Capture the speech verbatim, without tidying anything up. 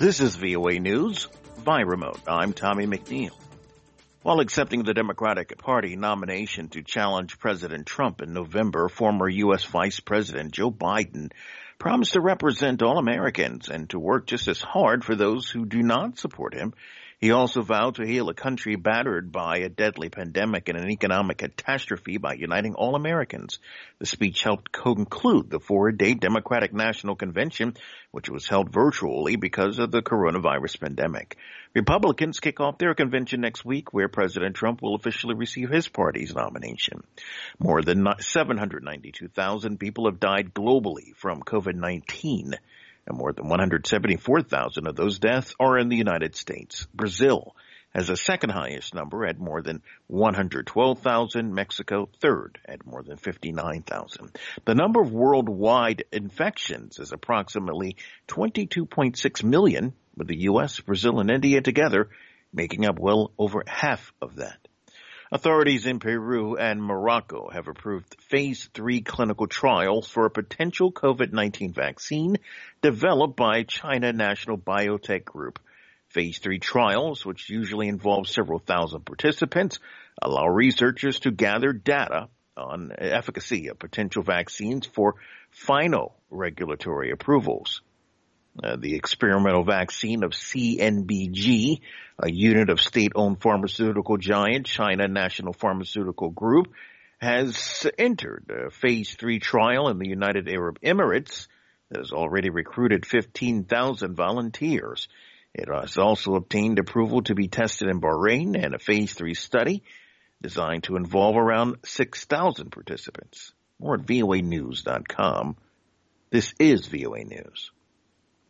This is V O A News by remote. I'm Tommy McNeil. While accepting the Democratic Party nomination to challenge President Trump in November, former U S Vice President Joe Biden promised to represent all Americans and to work just as hard for those who do not support him. He also vowed to heal a country battered by a deadly pandemic and an economic catastrophe by uniting all Americans. The speech helped conclude the four-day Democratic National Convention, which was held virtually because of the coronavirus pandemic. Republicans kick off their convention next week, where President Trump will officially receive his party's nomination. More than seven hundred ninety-two thousand people have died globally from COVID nineteen. And more than one hundred seventy-four thousand of those deaths are in the United States. Brazil has the second highest number at more than one hundred twelve thousand. Mexico third at more than fifty-nine thousand. The number of worldwide infections is approximately twenty-two point six million, with the U S, Brazil, and India together making up well over half of that. Authorities in Peru and Morocco have approved phase three clinical trials for a potential COVID nineteen vaccine developed by China National Biotech Group. Phase three trials, which usually involve several thousand participants, allow researchers to gather data on efficacy of potential vaccines for final regulatory approvals. Uh, the experimental vaccine of C N B G, a unit of state-owned pharmaceutical giant China National Pharmaceutical Group, has entered a phase three trial in the United Arab Emirates that has already recruited fifteen thousand volunteers. It has also obtained approval to be tested in Bahrain and a phase three study designed to involve around six thousand participants. More at V O A news dot com. This is V O A News.